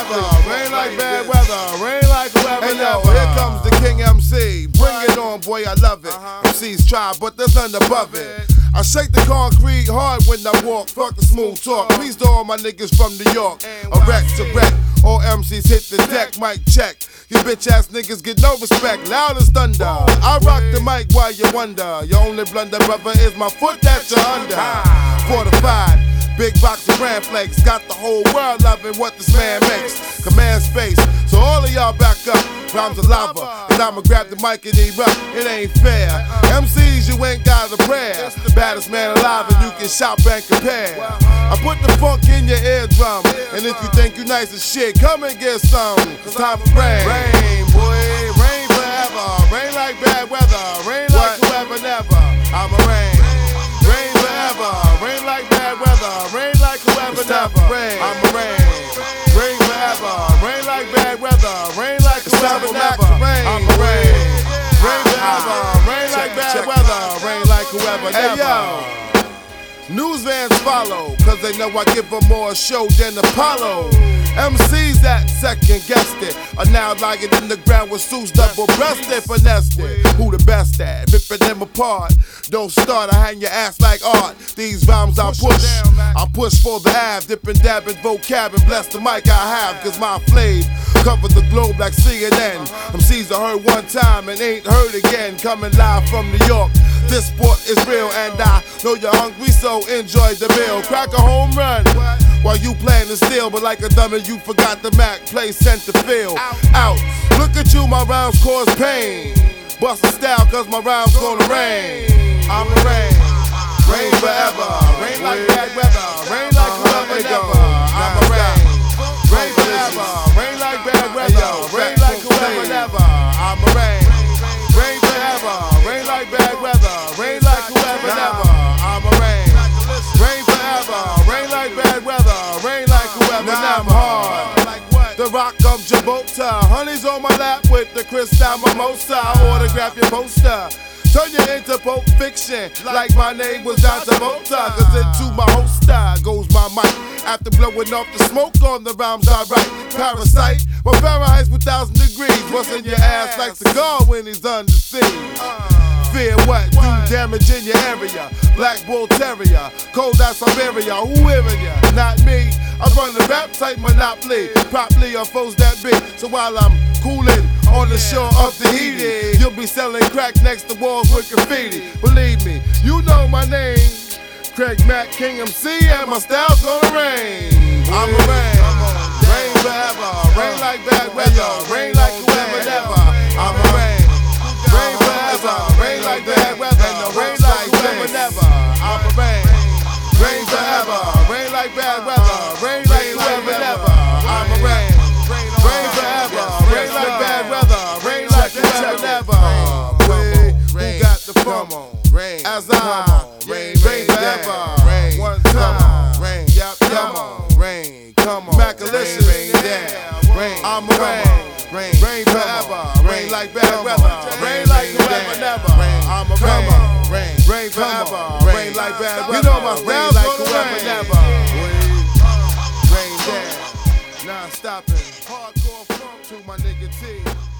ever. Rain like bad weather. Rain like whoever. Hey yo, here comes the King MC. Bring it on, boy, I love it. MCs try, but there's nothing above it. I shake the concrete hard when I walk. Fuck the smooth talk. Peace to all my niggas from New York. A wreck to wreck. All MCs hit the deck. Mic check. You bitch ass niggas get no respect. Loud as thunder. I rock the mic while you wonder. Your only blunder, brother, is my foot that you're under. Fortified. Big box of brand flakes. Got the whole world loving what this man makes. Command space. So all of y'all back up. Rhymes are lava. And I'ma grab the mic and erupt. It ain't fair. MCs, you ain't got a prayer. The baddest man alive and you can shop and compare. I put the funk in your eardrum. And if you think you nice as shit, come and get some. It's time for rain. Rain, boy. Rain forever. Rain like bad weather. Rain like whoever never. I'ma rain. Rain forever. Rain like bad weather. Rain like whoever never. I'ma rain. Rain forever. Rain like bad weather. Rain like whoever never. I'ma rain. Rain forever. Rain like bad weather. Rain like whoever never. News vans follow, cause they know I give them more show than Apollo. MCs that second guessed it are now lying in the ground with suits double-breasted, finessed it. Who the best at? Ripping them apart. Don't start, I hang your ass like art. These rhymes I push for the Ave, dipping, dabbing, vocab, and bless the mic I have, cause my flame cover the globe like CNN. MCs I heard one time and ain't heard again. Coming live from New York. This sport is real and I know you're hungry, so enjoy the meal. Crack a home run while you playing the steel, but like a dummy you forgot the Mac, play center field. Out, look at you, my rhymes cause pain. Bust a style cause my rhymes gonna rain. I'ma rain, rain forever. Rain like bad weather, rain like whoever never. I'ma rain, rain forever. Rain like bad weather, rain like whoever never. I'ma rain, rain forever. Rain like bad weather, rain like whoever never. I'ma rain, rain forever. Rain like bad weather, rain like whoever never. The rock of Gibraltar, honey's on my lap with the crystal mimosa. I autograph your poster. Turn you into Pulp Fiction, like my name was John Travolta. Cause into my holster goes my mic. After blowing off the smoke on the rhymes I write. Parasite, my Fahrenheit's 1,000 degrees. What's in your ass like cigar when he's under siege? Fear what? Do damage in your area. Black Bull Terrier, cold as Siberia. Who hearing ya? Not me. I run the rap type monopoly. Properly on foes that big. So while I'm cooling on the shore of Tahiti, you'll be selling crack next to walls with graffiti. Believe me, you know my name. Craig Mack, King MC, and my style's gonna rain. I'ma rain. Rain forever. Rain like bad weather. Rain like whoever never. I'ma rain. Rain forever. Rain like bad weather. Rain like whoever never. I'ma rain. Rain forever. Rain like bad weather. Rain like whoever never. I'ma rain. Rain forever. Rain like bad weather. Rain like whoever never. Who got the funk? As I rain forever. Rain one time. Rain. Come on. Rain. Come on. Macalicious. Rain down. Rain. I'ma rain. Rain forever. Rain like bad weather. Rain like whoever never. I'ma rain. Rain forever. Rain like bad weather. You know my style's like whoever never. Rain down. Non-stopping. Hardcore funk to my nigga T.